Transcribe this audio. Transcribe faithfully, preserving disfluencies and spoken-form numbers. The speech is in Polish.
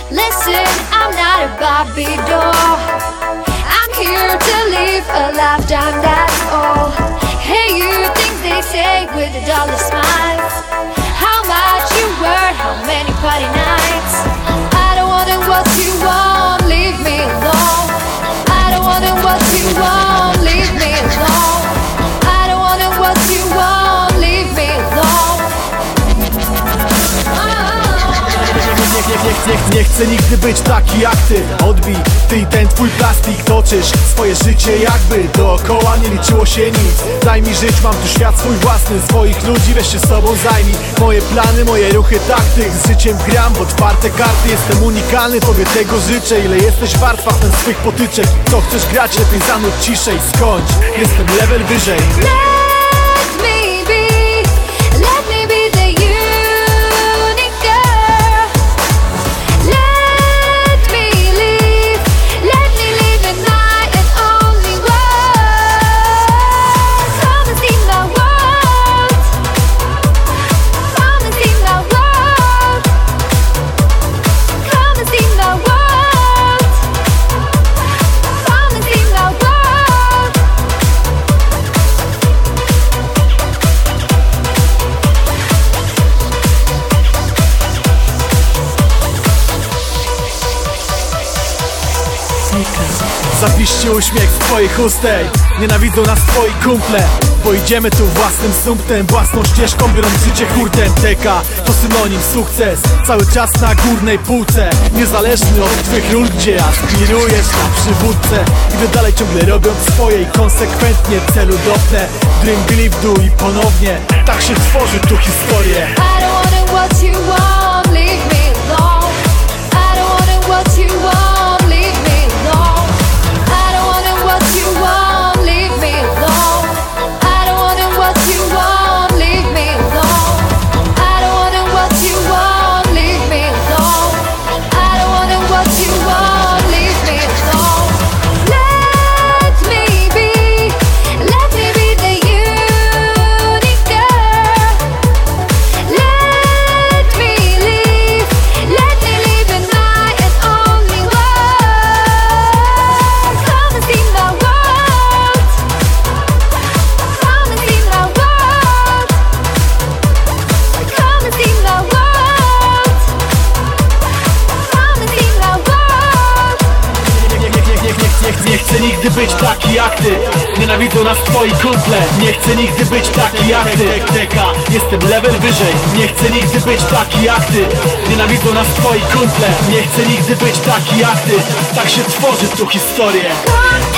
Listen, I'm not a Barbie doll. I'm here to live a lifetime, that's all. Hey, you, things they say with a dollar smiles. How much you worth, how many party nights. I don't want it what you want, leave me alone. I don't want it what you want, leave me alone. I don't want it what you want, leave me alone. Nie, nie, nie, nie chcę nigdy być taki jak ty. Odbij ty i ten twój plastik. Toczysz swoje życie jakby dookoła nie liczyło się nic. Daj mi żyć, mam tu świat swój własny. Swoich ludzi weź się sobą zajmij. Moje plany, moje ruchy, taktyk. Z życiem gram w otwarte karty. Jestem unikalny, tobie tego życzę. Ile jesteś wart facem swych potyczek. Co chcesz grać, lepiej zanudź ciszej. Skończ, jestem level wyżej. Let me be, let me be the unique girl. Let me live, let me live in my and only world. Come and see my world. Come and see my world. Come and see my world. Come and see my world. Zapiszcie uśmiech z twoich ustej. Nienawidzą nas twoi kumple. Bo idziemy tu własnym sumptem, własną ścieżką, biorąc życie hurtem. T K to synonim sukces, cały czas na górnej półce. Niezależny od twych ról, gdzie aspirujesz na przywódcę. Idę dalej ciągle robiąc swoje i konsekwentnie celu dopnę. Dream, believe, do i ponownie tak się tworzy tu historię. I don't want it what you want, leave me alone. I don't want it what you want, leave me alone. I don't want it what you want, leave me alone. I don't want it what you want, leave me alone. I don't want it what you want, leave me alone. I don't want it what you want, leave me alone. Let me be, let me be the unique girl. Let me live, let me live in my and only world. Come and see my world. Come and see my world. Come and see my world. Come and see my world. Nie, nie, nie, nie, nie, nie, nie chcę nigdy być taki jak ty. Nienawidzą nas twoi kumple. Nie chcę nigdy być taki jak ty. T K, jestem level wyżej. Nie chcę nigdy być taki jak ty. Nienawidzą nas twoi kumple. Nie chcę nigdy być taki jak ty. Tak się tworzy tu historię. Come